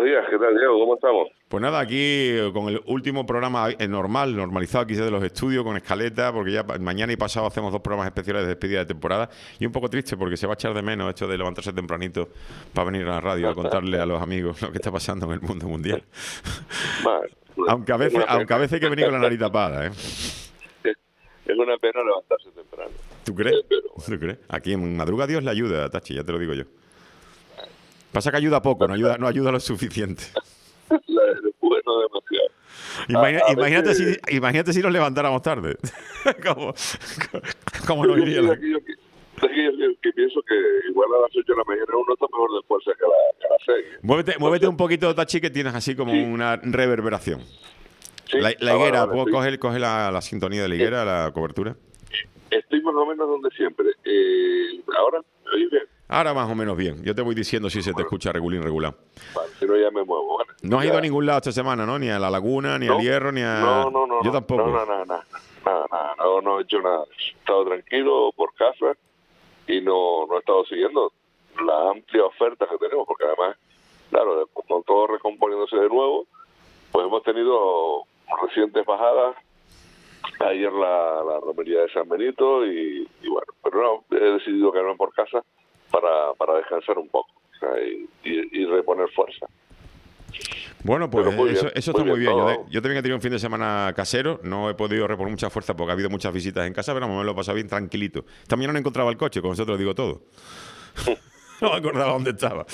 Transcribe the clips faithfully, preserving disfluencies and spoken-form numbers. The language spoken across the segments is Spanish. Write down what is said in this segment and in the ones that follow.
días, ¿qué tal, Diego? ¿Cómo estamos? Pues nada, aquí con el último programa normal, normalizado aquí de los estudios, con escaleta, porque ya mañana y pasado hacemos dos programas especiales de despedida de temporada, y un poco triste porque se va a echar de menos esto de levantarse tempranito para venir a la radio a contarle a los amigos lo que está pasando en el mundo mundial. Vale, aunque a veces, aunque a veces hay que venir con la nariz tapada, ¿eh? Es una pena levantarse temprano. ¿Tú crees? Pero, bueno. ¿Tú crees? Aquí en madruga Dios le ayuda, Tachi, ya te lo digo yo. Pasa que ayuda poco, no ayuda, no ayuda lo suficiente. Bueno, demasiado. Imagina, a, a imagínate, veces, si, imagínate si nos levantáramos tarde. ¿Cómo, cómo nos iría? Yo, yo, yo, yo, que pienso que igual a las ocho de la mañana uno está mejor de fuerza que a, la, que a las seis. Muévete, Entonces, muévete un poquito, Tachi, que tienes así como sí. una reverberación. Sí. La, la higuera, ah, vale, ¿puedo coger, coger la, la sintonía de la higuera, sí. la cobertura? Estoy más o menos donde siempre. Eh, ahora, ¿me oís bien? Ahora más o menos bien. Yo te voy diciendo si se te escucha regulín, regular. Vale, si no ya me muevo. Vale. No has ya. ido a ningún lado esta semana, ¿no? Ni a La Laguna, ni no, al Hierro, ni a... No, no, no. Yo tampoco. No, no, no, no, nada, nada. No, no he hecho nada. He estado tranquilo por casa y no, no he estado siguiendo la amplia oferta que tenemos, porque además, claro, con todo recomponiéndose de nuevo, pues hemos tenido recientes bajadas. Ayer la, la romería de San Benito y, y bueno, pero no, he decidido quedarme por casa para, para descansar un poco, o sea, y, y, y reponer fuerza. Bueno, pues muy eso, bien, eso muy está muy bien. bien. Yo, yo también he tenido un fin de semana casero, no he podido reponer mucha fuerza porque ha habido muchas visitas en casa, pero me lo he pasado bien tranquilito. Esta mañana no encontraba el coche, con eso te lo digo todo. No me acordaba dónde estaba.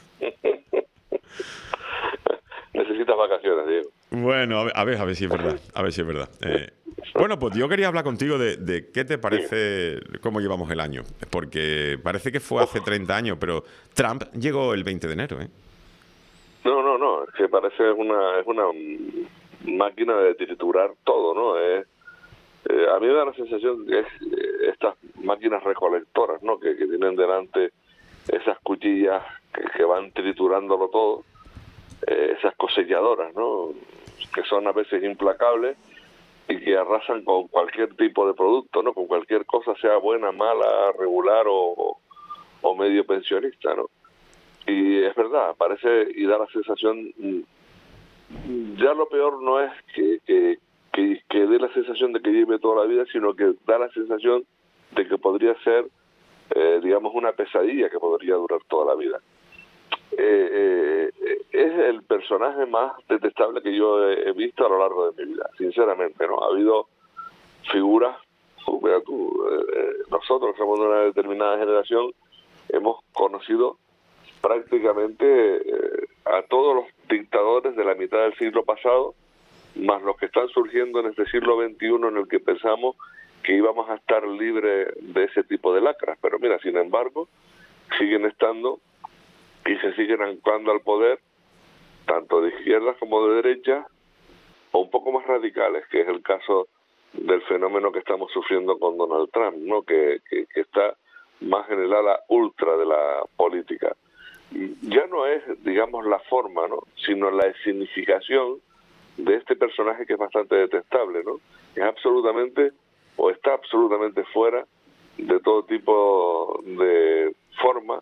Necesitas vacaciones, Diego. Bueno, a ver, a ver, a ver si es verdad, a ver si es verdad. Eh, bueno, pues yo quería hablar contigo de, de qué te parece, cómo llevamos el año, porque parece que fue hace treinta años, pero Trump llegó el veinte de enero, ¿eh? No, no, no, es que parece una es una máquina de triturar todo, ¿no? Es, eh, a mí me da la sensación que es eh, estas máquinas recolectoras, ¿no? Que, que tienen delante esas cuchillas que, que van triturándolo todo, eh, esas cosechadoras, ¿no? Que son a veces implacables y que arrasan con cualquier tipo de producto, ¿no? Con cualquier cosa, sea buena, mala, regular o, o medio pensionista, ¿no? Y es verdad, parece y da la sensación, ya lo peor no es que, que, que, que dé la sensación de que lleve toda la vida, sino que da la sensación de que podría ser, eh, digamos, una pesadilla que podría durar toda la vida. Eh, eh, es el personaje más detestable que yo he, he visto a lo largo de mi vida, sinceramente, ¿no? Ha habido figuras, mira tú, eh, nosotros que somos de una determinada generación, hemos conocido prácticamente eh, a todos los dictadores de la mitad del siglo pasado, más los que están surgiendo en este siglo veintiuno en el que pensamos que íbamos a estar libres de ese tipo de lacras. Pero mira, sin embargo, siguen estando y se siguen anclando al poder, tanto de izquierdas como de derechas, o un poco más radicales, que es el caso del fenómeno que estamos sufriendo con Donald Trump, ¿no? Que, que, que está más en el ala ultra de la política. Ya no es, digamos, la forma, ¿no? Sino la significación de este personaje que es bastante detestable, ¿no? Es absolutamente, o está absolutamente fuera de todo tipo de forma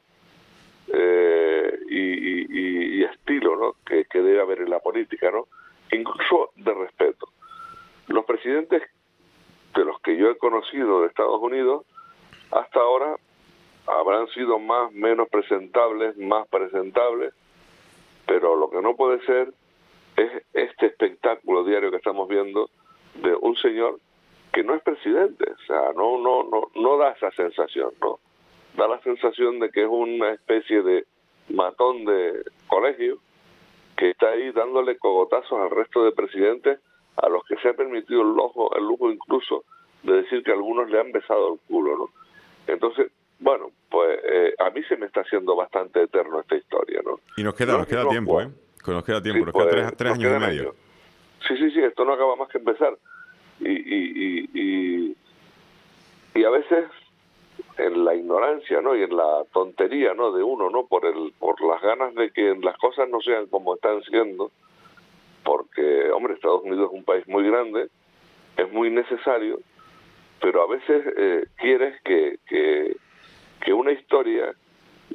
eh, y, y, y estilo, ¿no? Que, que debe haber en la política, ¿no? Incluso de respeto. Los presidentes de los que yo he conocido de Estados Unidos, hasta ahora habrán sido más, menos presentables, más presentables, pero lo que no puede ser es este espectáculo diario que estamos viendo de un señor que no es presidente, o sea, no, no, no, no da esa sensación, ¿no? Da la sensación de que es una especie de matón de colegio que está ahí dándole cogotazos al resto de presidentes a los que se ha permitido el lujo, el lujo incluso de decir que algunos le han besado el culo, ¿no? Entonces, bueno, pues eh, a mí se me está haciendo bastante eterno esta historia, ¿no? Y nos queda, no nos queda no, tiempo, ¿eh? Nos queda tiempo, sí, nos pues, quedan tres, tres años y medio. Años. Sí, sí, sí, esto no acaba más que empezar. Y, y, y, y, y a veces en la ignorancia, ¿no? Y en la tontería, ¿no? De uno, ¿no? Por el, por las ganas de que las cosas no sean como están siendo, porque, hombre, Estados Unidos es un país muy grande, es muy necesario, pero a veces eh, quieres que, que, que una historia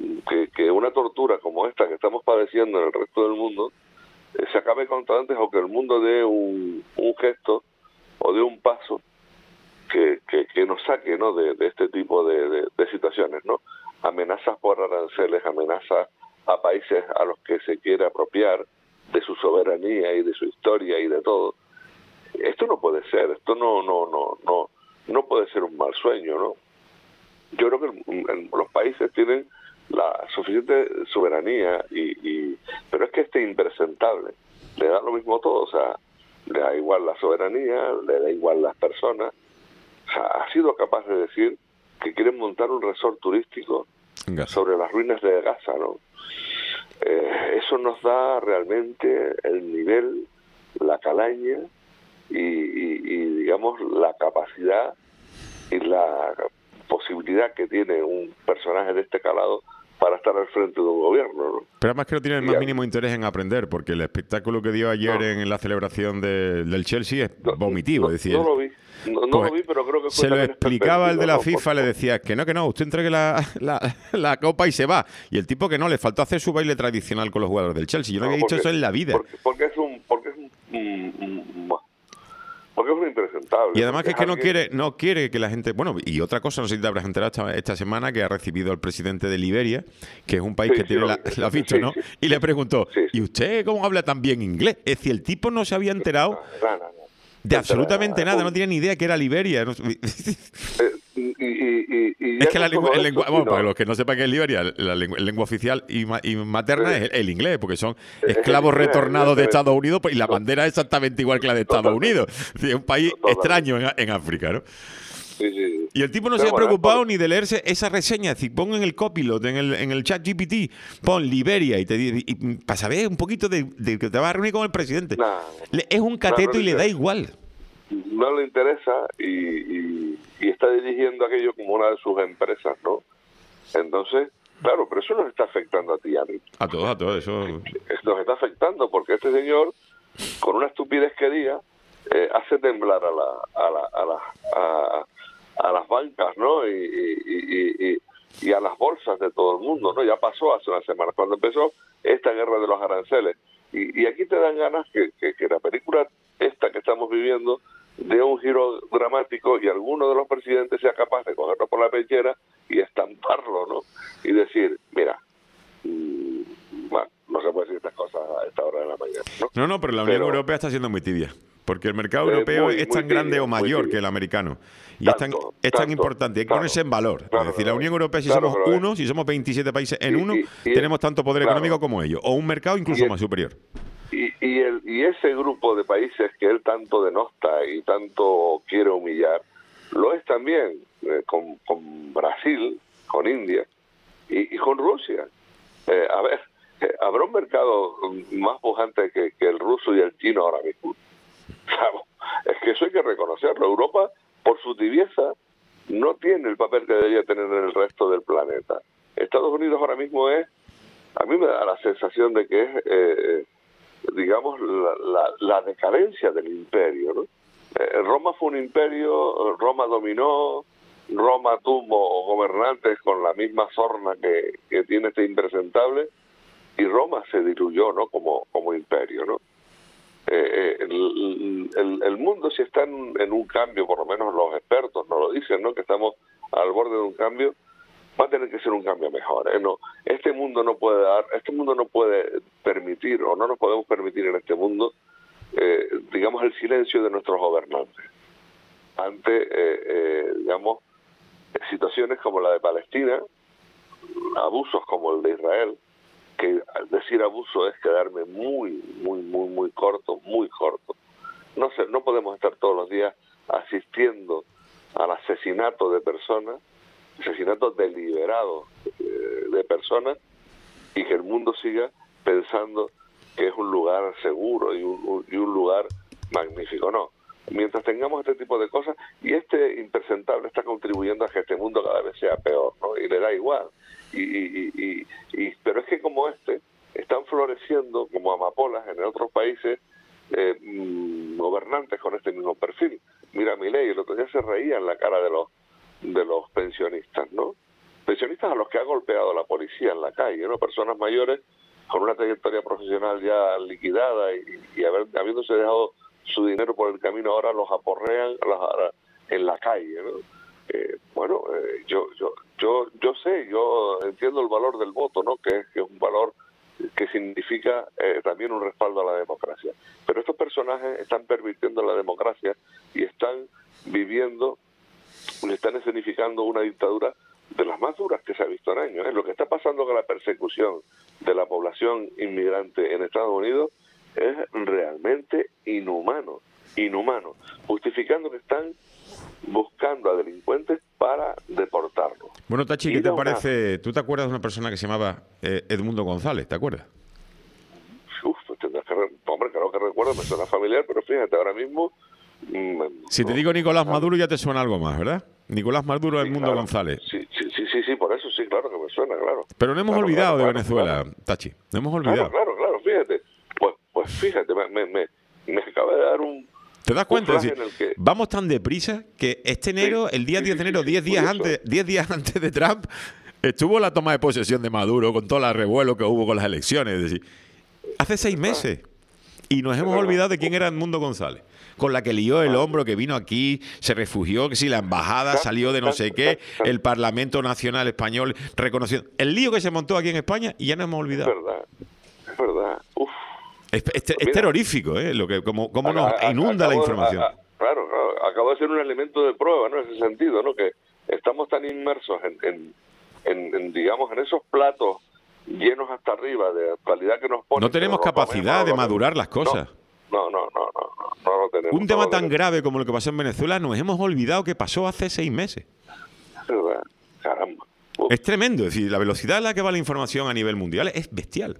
que, que una tortura como esta que estamos padeciendo en el resto del mundo eh, se acabe cuanto antes, o que el mundo dé un, un gesto o dé un paso que, que, que nos saque, ¿no?, de, de este tipo de, de, de situaciones, ¿no? Amenazas por aranceles, amenazas a países a los que se quiere apropiar de su soberanía y de su historia y de todo. Esto no puede ser, esto no no no no no puede ser un mal sueño, ¿no? Yo creo que el, el, los países tienen la suficiente soberanía y, y pero es que este impresentable le da lo mismo todo, o sea, le da igual la soberanía, le da igual las personas. O sea, ha sido capaz de decir que quieren montar un resort turístico sobre las ruinas de Gaza, ¿no? Eh, eso nos da realmente el nivel, la calaña y, y, y digamos la capacidad y la posibilidad que tiene un personaje de este calado para estar al frente de un gobierno, ¿no? Pero además que no tiene el más mínimo interés en aprender, porque el espectáculo que dio ayer no. en la celebración de, del Chelsea es no, vomitivo. No, es decir, no lo vi, no, no pues, lo vi, pero creo que fue se lo explicaba el de la no, FIFA, por, le decía que no, que no, usted entregue la, la, la copa y se va. Y el tipo que no, le faltó hacer su baile tradicional con los jugadores del Chelsea. Yo no, no había porque, dicho eso en la vida. Porque, porque es un... Porque es un, un, un, un Porque es un impresentable. Y además que es que no alguien... quiere no quiere que la gente... Bueno, y otra cosa, no sé si te habrás enterado esta, esta semana, que ha recibido al presidente de Liberia, que es un país sí, que sí, tiene... lo, La, ¿lo has visto, sí, no? Sí, y le preguntó, sí, sí. ¿y usted cómo habla tan bien inglés? Es decir, el tipo no se había enterado no, no, no, no. de absolutamente nada, no tenía ni idea que era Liberia. No, eh, y, y, y, y es que la lengua, el lengua, eso, bueno, no. para los que no sepan qué es Liberia, la lengua, la lengua oficial y, ma, y materna sí. es el, el inglés, porque son esclavos inglés, retornados de Estados inglés. Unidos, pues, y la bandera es exactamente igual que la de Estados Totalmente. Unidos. Es un país Totalmente. extraño en, en África, ¿no? Sí, sí. Y el tipo no Pero se ha bueno, preocupado por... ni de leerse esa reseña. Es decir, pon en el Copilot, en el, en el chat G P T, pon Liberia y, te, y, y para saber un poquito de, de que te vas a reunir con el presidente. Nah, le, es un cateto no, no y le da igual. No le interesa y, y, y está dirigiendo aquello como una de sus empresas, ¿no? Entonces, claro, pero eso nos está afectando a ti, a mí. A todos, a todos. Eso nos está afectando porque este señor, con una estupidez que diga, eh, hace temblar a la, a la, a la, a, a las bancas, ¿no? Y, y, y, y, y a las bolsas de todo el mundo, ¿no? Ya pasó hace una semana cuando empezó esta guerra de los aranceles. Y, y aquí te dan ganas que, que, que la película esta que estamos viviendo dé un giro dramático y alguno de los presidentes sea capaz de cogerlo por la pechera y estamparlo, ¿no? Y decir, mira, mmm, bueno, no se puede decir estas cosas a esta hora de la mañana, ¿no? No, no, pero la Unión pero, Europea está siendo muy tibia. Porque el mercado eh, europeo muy, es tan tibia, grande o mayor que el americano. Y tanto, es tan, es tan tanto, importante. Hay que claro, ponerse en valor. Claro, es decir, la Unión Europea, si claro, somos uno, es. si somos veintisiete países en y, uno, y, y tenemos es, tanto poder claro, económico como ellos. O un mercado incluso es, más superior. Y, y, el, y ese grupo de países que él tanto denosta y tanto quiere humillar, lo es también eh, con, con Brasil, con India y, y con Rusia. Eh, a ver, eh, habrá un mercado más pujante que, que el ruso y el chino ahora mismo. Claro, es que eso hay que reconocerlo. Europa, por su tibieza, no tiene el papel que debería tener en el resto del planeta. Estados Unidos ahora mismo es, a mí me da la sensación de que es, eh, digamos, la, la, la decadencia del imperio, ¿no? Eh, Roma fue un imperio, Roma dominó, Roma tuvo gobernantes con la misma sorna que, que tiene este impresentable, y Roma se diluyó, ¿no? Como, como imperio, ¿no? Eh, el, el, el mundo si está en, en un cambio, por lo menos los expertos nos lo dicen, ¿no? Que estamos al borde de un cambio, va a tener que ser un cambio mejor, ¿eh? No, este mundo no puede dar, este mundo no puede permitir, o no nos podemos permitir en este mundo, eh, digamos, el silencio de nuestros gobernantes ante, eh, eh, digamos, situaciones como la de Palestina, abusos como el de Israel, que al decir abuso es quedarme muy, muy, muy, muy corto, muy corto. No sé, no podemos estar todos los días asistiendo al asesinato de personas, asesinatos deliberados eh, de personas, y que el mundo siga pensando que es un lugar seguro y un, un, y un lugar magnífico. No, mientras tengamos este tipo de cosas, y este impresentable está contribuyendo a que este mundo cada vez sea peor, ¿no? Y le da igual. Y, y, y, y pero es que como este están floreciendo como amapolas en otros países eh, mmm, gobernantes con este mismo perfil. Mira Milei, el otro día se reía en la cara de los de los pensionistas, ¿no? pensionistas a los que ha golpeado la policía en la calle, ¿no? Personas mayores con una trayectoria profesional ya liquidada y, y haber, habiéndose dejado su dinero por el camino, ahora los aporrean los, en la calle, ¿no? Eh, bueno, eh, yo, yo, yo, yo sé, yo entiendo el valor del voto, ¿no? Que es, que es un valor que significa eh, también un respaldo a la democracia. Pero estos personajes están pervirtiendo la democracia y están viviendo, están escenificando una dictadura de las más duras que se ha visto en años. ¿eh? Lo que está pasando con la persecución de la población inmigrante en Estados Unidos es realmente inhumano, inhumano, justificando que están buscando a delincuentes para deportarlos. Bueno, Tachi, ¿qué te parece? ¿Tú te acuerdas de una persona que se llamaba eh, Edmundo González? ¿Te acuerdas? Uf, pues tendrás que... Hombre, claro que recuerdo, me suena familiar, pero fíjate, ahora mismo... Mmm, si no, te digo Nicolás Maduro ya te suena algo más, ¿verdad? Nicolás Maduro, sí, Edmundo claro. González. Sí, sí, sí, sí, sí, por eso sí, claro que me suena, claro. Pero no hemos claro, olvidado claro, de claro, Venezuela, claro. Tachi. No hemos olvidado. Claro, claro, claro, fíjate. Pues, pues fíjate, me, me, me, me acaba de dar un... ¿Te das cuenta? Es decir, en el que... vamos tan deprisa que este enero, sí, el día sí, diez de enero, sí, sí, diez días antes, diez días antes de Trump, estuvo la toma de posesión de Maduro con todo el revuelo que hubo con las elecciones. Es decir, hace seis meses. Y nos hemos olvidado de quién era Edmundo González, con la que lió el hombro, que vino aquí, se refugió, que si la embajada salió de no sé qué, el Parlamento Nacional Español reconoció. El lío que se montó aquí en España y ya nos hemos olvidado. Es verdad, es verdad. Uf. Es, es, es Mira, terrorífico, ¿eh? Lo que, como, como nos a, a, inunda la información. A, a, claro, claro, acabo de ser un elemento de prueba, ¿no? En ese sentido, ¿no? Que estamos tan inmersos en, en, en, en digamos, en esos platos llenos hasta arriba de actualidad que nos ponen. No tenemos capacidad de madurar las cosas. No, no, no, no, no, no lo tenemos. Un tema no tan tenemos. grave como lo que pasó en Venezuela, nos hemos olvidado que pasó hace seis meses. Es verdad, caramba. Uf. Es tremendo, es decir, la velocidad a la que va la información a nivel mundial es bestial.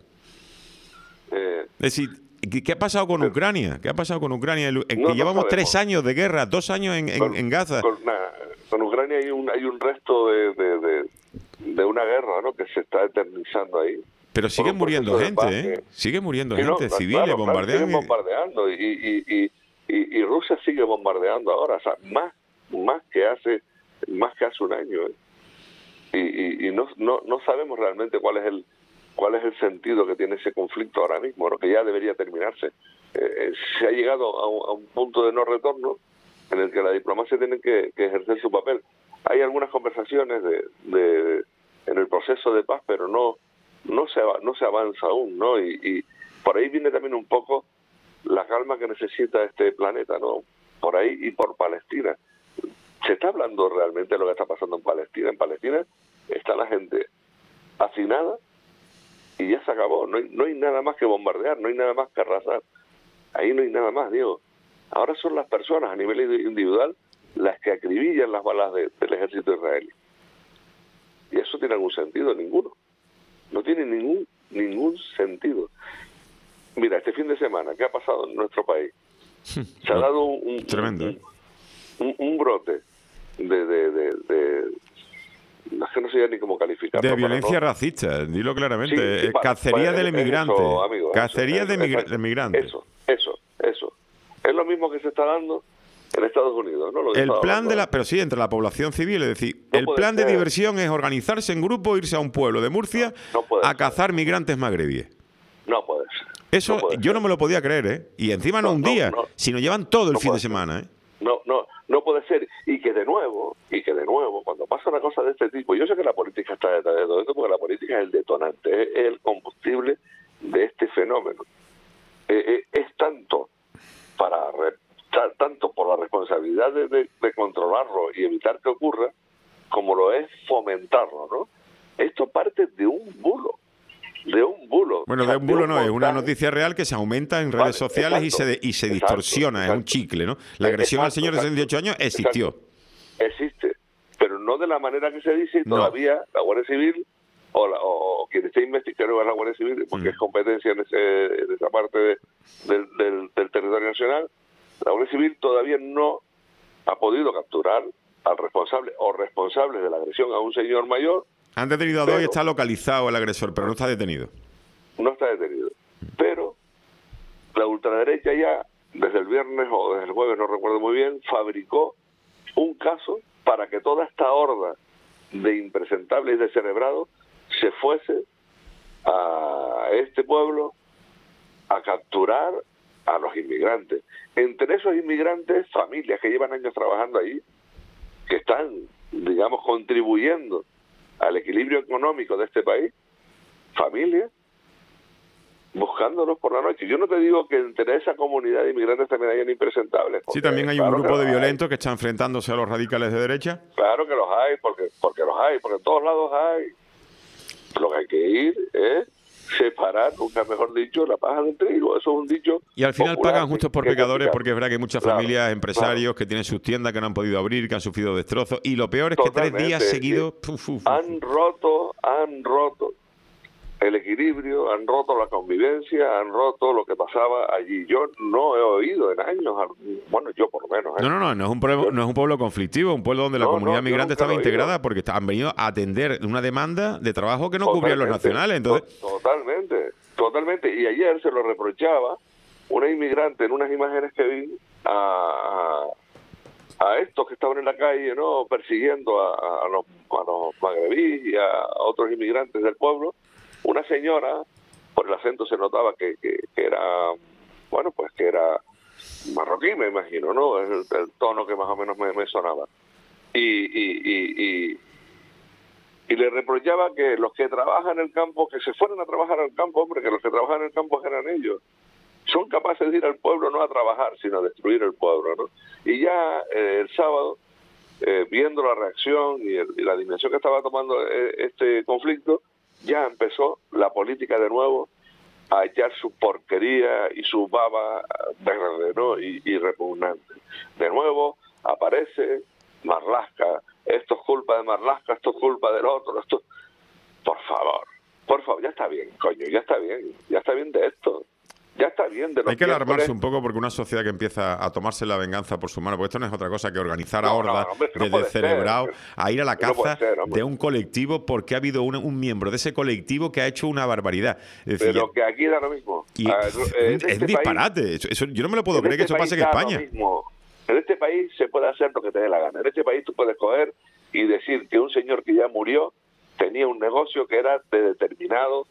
Eh, es decir, ¿qué ha pasado con pero, Ucrania? ¿Qué ha pasado con Ucrania? En que no, llevamos no tres años de guerra, dos años en, en, con, en Gaza. Con, nah, con Ucrania hay un hay un resto de, de, de, de una guerra, ¿no? Que se está eternizando ahí. Pero sigue muriendo gente, ¿eh? Que... Sigue muriendo sí, gente, no, civiles, claro, bombardeando. Claro, siguen bombardeando y, y, y, y, y Rusia sigue bombardeando ahora, o sea, más más que hace más que hace un año, ¿eh? Y, y, y no, no no sabemos realmente cuál es el cuál es el sentido que tiene ese conflicto ahora mismo, ¿no? Que ya debería terminarse. Eh, se ha llegado a un, a un punto de no retorno en el que la diplomacia tiene que, que ejercer su papel. Hay algunas conversaciones de, de en el proceso de paz, pero no no se no se avanza aún, ¿no? Y, y por ahí viene también un poco la calma que necesita este planeta, ¿no? Por ahí y por Palestina. ¿Se está hablando realmente de lo que está pasando en Palestina? En Palestina está la gente hacinada y ya se acabó. No hay, no hay nada más que bombardear, no hay nada más que arrasar. Ahí no hay nada más, Diego. Ahora son las personas a nivel individual las que acribillan las balas de, del ejército israelí. ¿Y eso tiene algún sentido? Ninguno. No tiene ningún ningún sentido. Mira, este fin de semana, ¿qué ha pasado en nuestro país? Se ha dado un, un, Tremendo, ¿eh? un, un brote de... de, de, de no sé, no sé ya ni cómo calificarlo. De violencia no... racista, dilo claramente. Sí, sí, Cacería vale, del inmigrante. Eso, amigo, Cacería eso, de eso, inmigrantes. Eso, eso, eso. Es lo mismo que se está dando en Estados Unidos, ¿no? Lo el plan de la, pero sí, entre la población civil, es decir, no el plan ser. de diversión es organizarse en grupo, irse a un pueblo de Murcia no, no a ser. cazar migrantes magrebíes. No puede ser. Eso no puede yo ser. no me lo podía creer, ¿eh? Y encima no, no un día, no, sino llevan todo el fin de semana, ¿eh? No, no, no puede ser. Y que de nuevo, y que de nuevo, cuando pasa una cosa de este tipo, yo sé que la política está detrás de todo esto, porque la política es el detonante, es el combustible de este fenómeno. Eh, eh, es tanto para re, tanto por la responsabilidad de, de, de controlarlo y evitar que ocurra, como lo es fomentarlo, ¿no? Esto parte de un bulo. De un bulo. Bueno, de un bulo no, es una noticia real que se aumenta en redes vale, sociales exacto, y se y se exacto, distorsiona, exacto. Es un chicle, ¿no? La agresión exacto, al señor de sesenta y ocho años existió. Exacto. Existe, pero no de la manera que se dice, no. Todavía la Guardia Civil o, la, o, o quien esté investigando a la Guardia Civil, porque mm. es competencia en, ese, en esa parte de, del, del, del territorio nacional, la Guardia Civil todavía no ha podido capturar al responsable o responsables de la agresión a un señor mayor. Han detenido a dos y está localizado el agresor, pero no está detenido. No está detenido. Pero la ultraderecha ya, desde el viernes o desde el jueves, no recuerdo muy bien, fabricó un caso para que toda esta horda de impresentable y descerebrado se fuese a este pueblo a capturar a los inmigrantes. Entre esos inmigrantes, familias que llevan años trabajando ahí, que están, digamos, contribuyendo al equilibrio económico de este país, familias buscándolos por la noche. Yo no te digo que entre esa comunidad de inmigrantes también hayan impresentables. Sí, también hay claro un grupo de violentos hay. que está enfrentándose a los radicales de derecha. Claro que los hay, porque porque los hay, porque en todos lados hay. Lo que hay que ir es separar, nunca mejor dicho, la paja del trigo. Eso es un dicho. Y al final pagan justos por pecadores, porque es verdad que hay muchas claro, familias, empresarios claro. que tienen sus tiendas que no han podido abrir, que han sufrido destrozos. Y lo peor es que Totalmente, tres días seguidos... Sí. Uf, uf, uf. Han roto, han roto el equilibrio, han roto la convivencia, han roto lo que pasaba allí. Yo no he oído en años, bueno, yo por lo menos. ¿eh? No, no, no, no es un pueblo, no es un pueblo conflictivo, un pueblo donde la no, comunidad no, migrante estaba integrada porque han venido a atender una demanda de trabajo que no Totalmente, cubrían los nacionales. Entonces, Totalmente, totalmente. Y ayer se lo reprochaba una inmigrante en unas imágenes que vi a, a, a estos que estaban en la calle, ¿no?, persiguiendo a, a, los, a los magrebíes y a otros inmigrantes del pueblo. Una señora, por el acento se notaba que, que, que era, bueno, pues que era marroquí, me imagino, ¿no? Es el, el tono que más o menos me, me sonaba. Y, y, y, y, y le reprochaba que los que trabajan en el campo, que se fueran a trabajar al campo, hombre, que los que trabajan en el campo eran ellos. Son capaces de ir al pueblo no a trabajar, sino a destruir el pueblo, ¿no? Y ya eh, el sábado, eh, viendo la reacción y, el, y la dimensión que estaba tomando eh, este conflicto, ya empezó la política de nuevo a echar su porquería y su baba verde, ¿no?, y, y repugnante. De nuevo aparece Marlaska, esto es culpa de Marlaska, esto es culpa del otro, esto... Por favor, por favor, ya está bien, coño, ya está bien, ya está bien de esto. Ya está bien de los Hay que alarmarse un poco porque una sociedad que empieza a tomarse la venganza por su mano, porque esto no es otra cosa que organizar a no, hordas no, hombre, no de descerebrados a ir a la caza no ser, de un colectivo porque ha habido un, un miembro de ese colectivo que ha hecho una barbaridad. Es decir, pero que aquí da lo mismo. Y, a, es este un disparate. País, eso, yo no me lo puedo creer este que eso pase en España. En este país se puede hacer lo que te dé la gana. En este país tú puedes coger y decir que un señor que ya murió tenía un negocio que era de determinado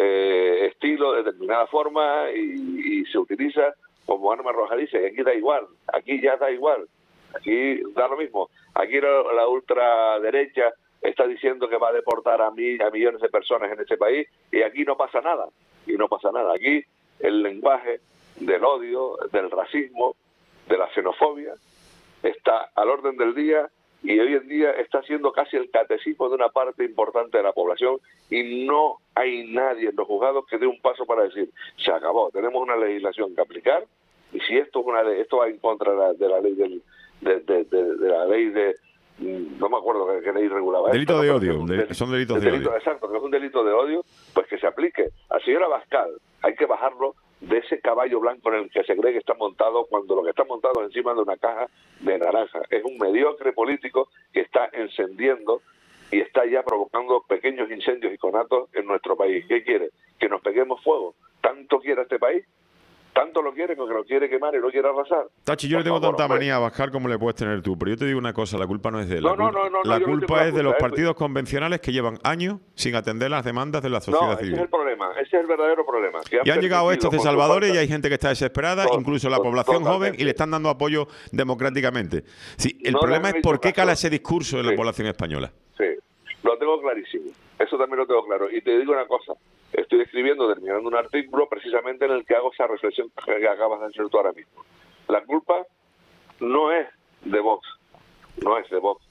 Eh, estilo, de determinada forma y, y se utiliza como arma arrojadiza. Y aquí da igual, aquí ya da igual, aquí da lo mismo. Aquí la, la ultraderecha está diciendo que va a deportar a, mil, a millones de personas en este país y aquí no pasa nada, y no pasa nada. Aquí el lenguaje del odio, del racismo, de la xenofobia está al orden del día y hoy en día está siendo casi el catecismo de una parte importante de la población y no hay nadie en los juzgados que dé un paso para decir, se acabó, tenemos una legislación que aplicar y si esto es una ley, esto va en contra de la, de la ley del, de, de, de, de la ley de, no me acuerdo qué, qué ley regulaba. Delito esto, de ¿no? odio, un de, son delitos de, de delito, odio. Exacto, que es un delito de odio, pues que se aplique. Al señor Abascal hay que bajarlo de ese caballo blanco en el que se cree que está montado cuando lo que está montado es encima de una caja de naranja. Es un mediocre político que está encendiendo y está ya provocando pequeños incendios y conatos en nuestro país. ¿Qué quiere? ¿Que nos peguemos fuego? ¿Tanto quiere este país? Tanto lo quiere que lo quiere quemar y lo quiere arrasar. Tachi, yo le tengo tanta manía a Abascal como le puedes tener tú, pero yo te digo una cosa, la culpa no es de él. No, no, no, no, la no, culpa no es de los culpa, partidos eh. convencionales que llevan años sin atender las demandas de la sociedad no, ese civil. Es el problema, ese es el verdadero problema. Y han llegado estos de Salvadores y hay gente que está desesperada, todo, incluso la población totalmente. joven, y le están dando apoyo democráticamente. Sí, el no problema es por qué cala ese discurso en sí. la población española. Sí, lo tengo clarísimo. Eso también lo tengo claro. Y te digo una cosa. Estoy escribiendo, terminando un artículo precisamente en el que hago esa reflexión que acabas de hacer tú ahora mismo. La culpa no es de Vox, no es de Vox.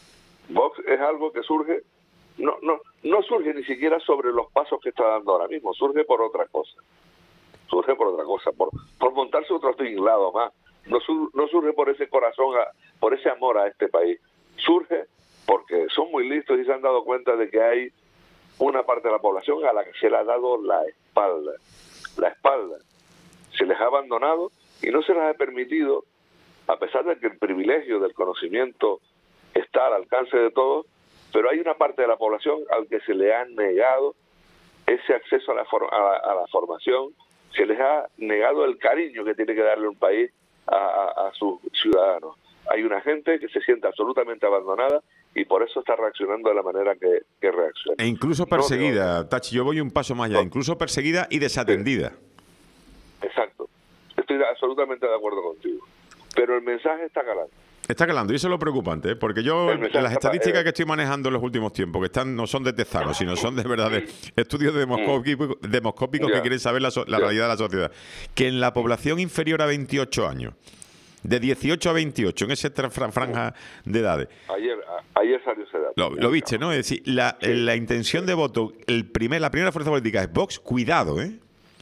Vox es algo que surge, no no no surge ni siquiera sobre los pasos que está dando ahora mismo, surge por otra cosa. Surge por otra cosa, por, por montarse otro tinglado más. No, sur, no surge por ese corazón, a, por ese amor a este país. Surge porque son muy listos y se han dado cuenta de que hay una parte de la población a la que se le ha dado la espalda, la espalda, se les ha abandonado y no se les ha permitido, a pesar de que el privilegio del conocimiento está al alcance de todos, pero hay una parte de la población al que se le ha negado ese acceso a la, for- a la, a la formación, se les ha negado el cariño que tiene que darle un país a, a, a sus ciudadanos. Hay una gente que se siente absolutamente abandonada y por eso está reaccionando de la manera que, que reacciona. E incluso perseguida, no, Tachi, yo voy un paso más allá, no. incluso perseguida y desatendida. Sí. Exacto, estoy absolutamente de acuerdo contigo, pero el mensaje está calando. Está calando, y eso es lo preocupante, ¿eh? Porque yo, las estadísticas que estoy manejando en los últimos tiempos, que están no son de Tezano, sino son de verdad de estudios demoscópicos, demoscópicos que quieren saber la, so la realidad de la sociedad, que en la población inferior a veintiocho años, de dieciocho a veintiocho, en esa franja de edades. Ayer, ayer salió ese dato. Lo, lo viste, ¿no? Es decir, la, sí. la intención de voto, el primer, la primera fuerza política es Vox, cuidado, ¿eh?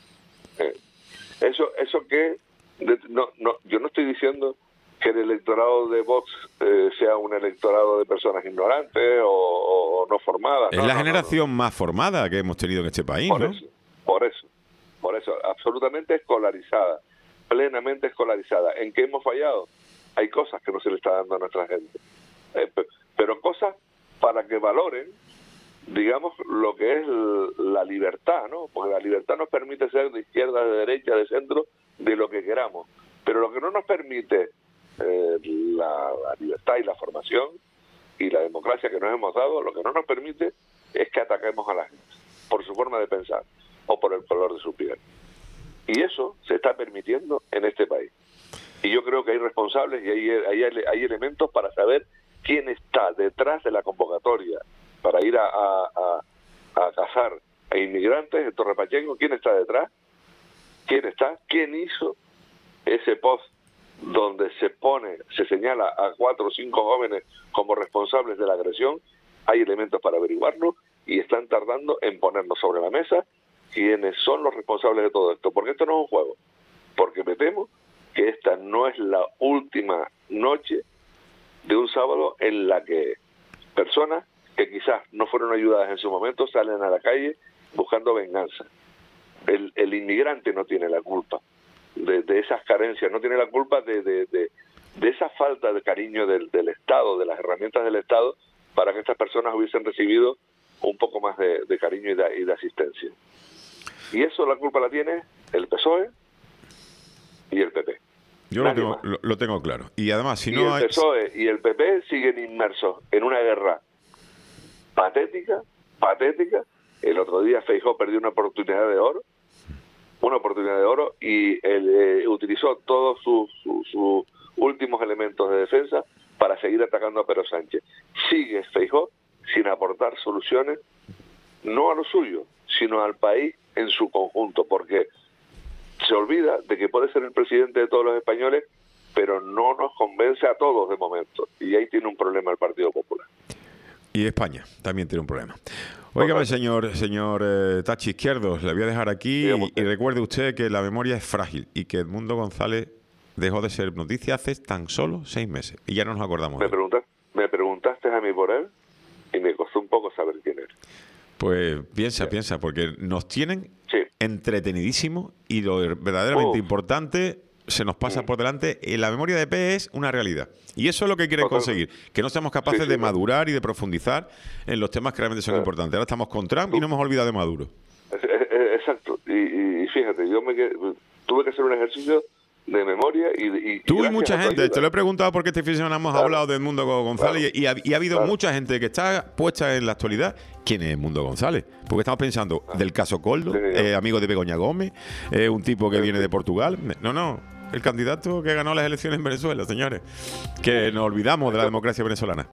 eh eso, eso que, de, no, no, yo no estoy diciendo que el electorado de Vox eh, sea un electorado de personas ignorantes o, o no formadas. Es no, la no, generación no, no. más formada que hemos tenido en este país, por ¿no? Eso, por eso, por eso, absolutamente escolarizada, plenamente escolarizada. ¿En qué hemos fallado? Hay cosas que no se le está dando a nuestra gente. Eh, pero cosas para que valoren, digamos, lo que es la libertad, ¿no? Porque la libertad nos permite ser de izquierda, de derecha, de centro, de lo que queramos. Pero lo que no nos permite eh, la, la libertad y la formación y la democracia que nos hemos dado, lo que no nos permite es que ataquemos a la gente por su forma de pensar o por el color de su piel. Y eso se está permitiendo en este país. Y yo creo que hay responsables y hay, hay, hay elementos para saber quién está detrás de la convocatoria para ir a, a, a, a cazar a inmigrantes en Torre Pacheco. ¿Quién está detrás? ¿Quién está? ¿Quién hizo ese post donde se pone, se señala a cuatro o cinco jóvenes como responsables de la agresión? Hay elementos para averiguarlo y están tardando en ponernos sobre la mesa quiénes son los responsables de todo esto. Porque esto no es un juego. Porque me temo que esta no es la última noche de un sábado en la que personas que quizás no fueron ayudadas en su momento salen a la calle buscando venganza. El, el inmigrante no tiene la culpa de, de esas carencias, no tiene la culpa de, de, de, de esa falta de cariño del, del Estado, de las herramientas del Estado, para que estas personas hubiesen recibido un poco más de, de cariño y de, y de asistencia. Y eso la culpa la tiene el P S O E y el P P. Yo lo tengo, lo, lo tengo claro. Y además, si y no el P S O E y el P P siguen inmersos en una guerra patética, patética. El otro día Feijóo perdió una oportunidad de oro, una oportunidad de oro, y él eh, utilizó todos sus su, su últimos elementos de defensa para seguir atacando a Pedro Sánchez. Sigue Feijóo sin aportar soluciones, no a lo suyo, sino al país en su conjunto, porque se olvida de que puede ser el presidente de todos los españoles, pero no nos convence a todos de momento. Y ahí tiene un problema el Partido Popular. Y España también tiene un problema. Óigame, señor, señor eh, Tachi Izquierdos, le voy a dejar aquí y, y recuerde usted que la memoria es frágil y que Edmundo González dejó de ser noticia hace tan solo seis meses y ya no nos acordamos. Me, preguntas, me preguntaste a mí por él y me costó un poco saber quién era. Pues piensa, sí. piensa, porque nos tienen sí. entretenidísimos y lo verdaderamente Uf. importante se nos pasa mm. por delante. La memoria de P es una realidad. Y eso es lo que quieren Total. conseguir, que no seamos capaces sí, sí, de madurar y de profundizar en los temas que realmente son sí. importantes. Ahora estamos con Trump y no hemos olvidado de Maduro. Exacto. Y, y fíjate, yo me tuve que hacer un ejercicio de memoria y, y tú y mucha gente, te lo he preguntado porque este fin de semana hemos claro. hablado de Edmundo González claro. y, ha, y ha habido claro. mucha gente que está puesta en la actualidad. ¿Quién es Edmundo González? Porque estamos pensando ah. del caso Coldo, sí, eh, amigo de Begoña Gómez, eh, un tipo que sí, viene sí. de Portugal. No, no, el candidato que ganó las elecciones en Venezuela, señores, que nos olvidamos de la democracia venezolana.